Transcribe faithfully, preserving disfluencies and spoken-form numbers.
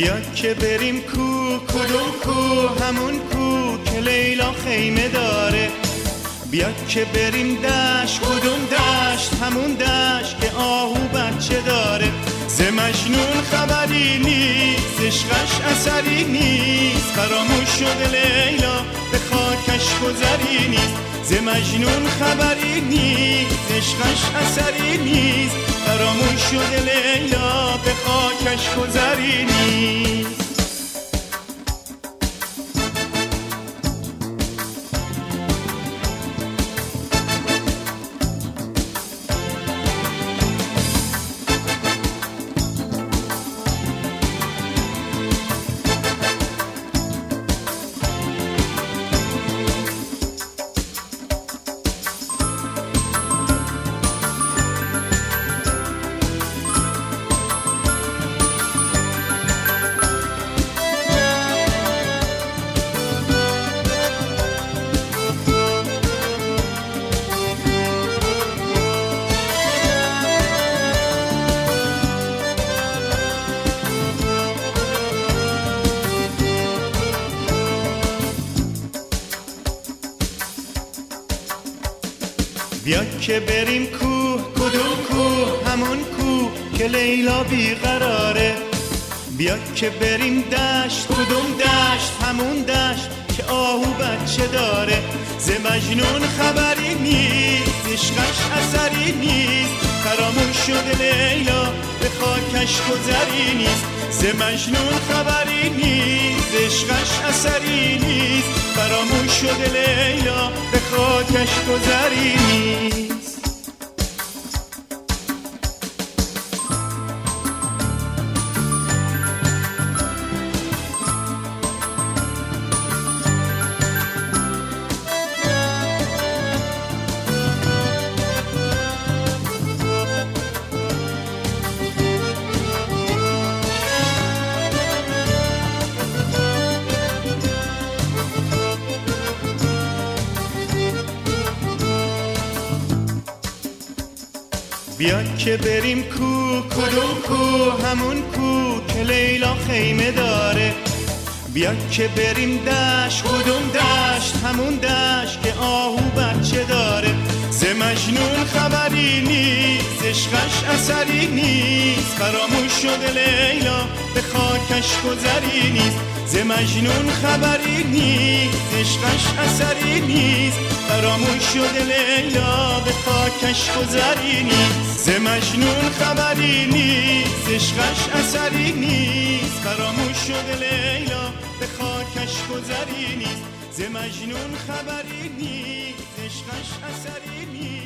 بیا که بریم کو، کدوم کو؟ همون کو که لیلا خیمه داره. بیا که بریم دشت، کدوم دشت؟ همون دشت که آهو بچه داره. ز مجنون خبری نیست، عشقش اثری نیست، فراموش شده لیلا به خاکش گذری نیست. ز مجنون خبری نیست، عشقش اثری نیست، فراموش شده لیلا به خاکش گذری نیست. بیا که بریم کو، کدوم کو؟ همون کو که لیلا بیقراره. بیا که بریم دشت، کدوم دشت؟ همون دشت که آهو بچه داره. ز مجنون خبری نیست، عشقش اثری نیست، فراموش شده لیلا به خاکش گذری نیست. ز مجنون خبری نیست، عشقش اثری نیست، فراموش شده لیلا به خاکش گذری نیست. بیا که بریم کو، کدوم کو؟ همون کو که لیلا خیمه داره. بیا که بریم دشت، کدوم دشت؟ همون دشت که آهو بچه داره. ز مجنون خبری نیست، عشقش اثری نیست، فراموش شده لیلا به خاکش گذری نیست. ز مجنون خبری نیست، عشقش اثری نیست، فراموش شده لیلا به خاکش گذری نیست. ز مجنون خبری نیست، عشقش اثری نیست، فراموش شده لیلا به خاکش گذری نیست. ز مجنون خبری نیست، عشقش اثری نیست.